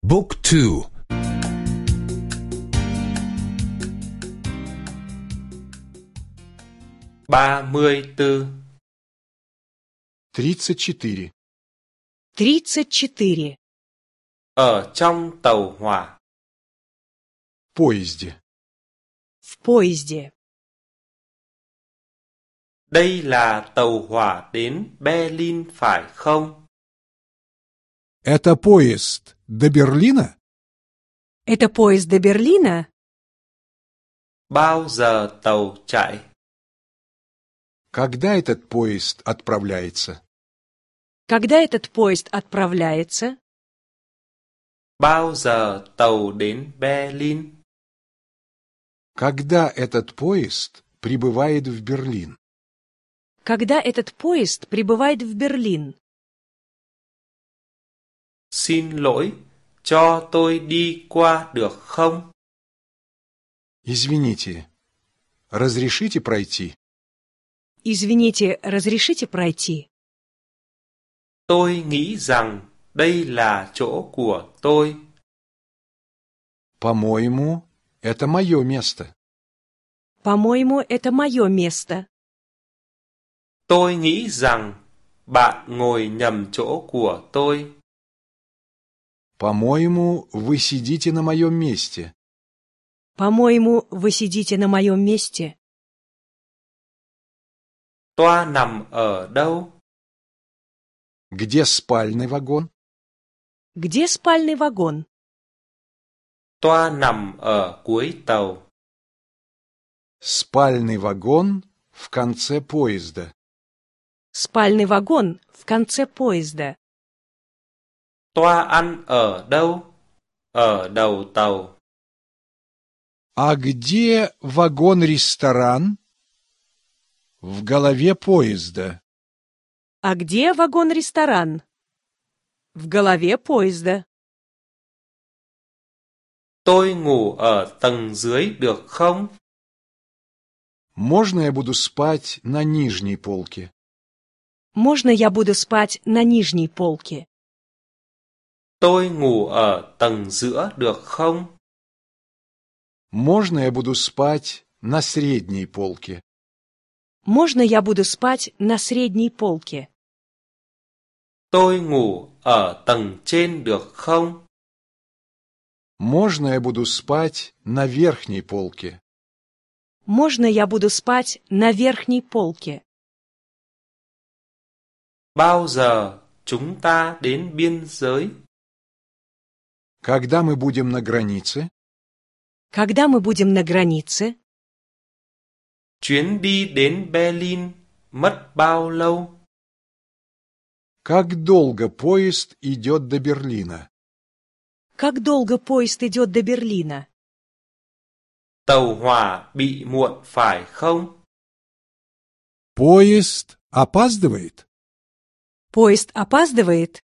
Book 2. 34. 34. 34. Ở trong tàu hỏa. В поезде. В поезде. Đây là tàu hỏa đến Berlin phải không? Это поезд до Берлина? Это поезд до Берлина? Bao giờ tàu chạy? Когда этот поезд отправляется? Когда этот поезд отправляется? Bao giờ tàu đến Berlin? Когда этот поезд прибывает в Берлин? Когда этот поезд прибывает в Берлин? Xin lỗi, cho tôi đi qua được không? Извините, разрешите пройти? Извините, разрешите пройти? Tôi nghĩ rằng đây là chỗ của tôi. По-моему, это мое место. По-моему, это мое место. Tôi nghĩ rằng bạn ngồi nhầm chỗ của tôi. По-моему, вы сидите на моем месте. По-моему, вы сидите на моем месте. Toa nằm ở đâu? Где спальный вагон? Где спальный вагон? Toa nằm ở cuối tàu. Спальный вагон в конце поезда. Спальный вагон в конце поезда. Toa ăn ở đâu? Ở đầu tàu. А где вагон-ресторан? В голове поезда. А где вагон-ресторан? В голове поезда. Tôi ngủ ở tầng dưới được không? Можно я буду спать на нижней полке? Можно я буду спать на нижней полке? Tôi ngủ ở tầng giữa được không? Можно я буду спать на средней полке? Можно я буду спать на средней полке? Tôi ngủ ở tầng trên được không? Можно я буду спать на верхней полке? Можно я буду спать на верхней полке? Bao giờ chúng ta đến biên giới? Когда мы будем на границе? Когда мы будем на границе? Chuyến đi đến Berlin mất bao lâu? Как долго поезд идет до Берлина? Как долго поезд идет до Берлина? Tàu hỏa bị muộn phải không? Поезд опаздывает? Поезд опаздывает?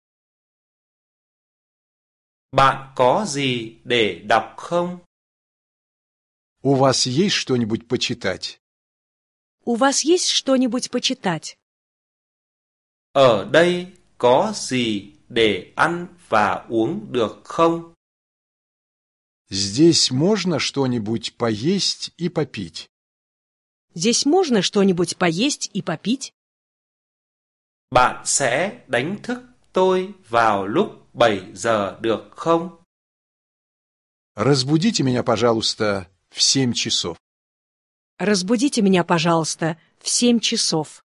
Bạn có gì để đọc không? У вас есть что-нибудь почитать? У вас есть что-нибудь почитать? Ở đây có gì để ăn và uống được không? Здесь можно что-нибудь поесть и попить? Здесь можно что-нибудь поесть и попить? Bạn sẽ đánh thức tôi vào lúc 7 giờ được không? Разбудите меня, пожалуйста, в 7 часов. Разбудите меня, пожалуйста, в 7 часов.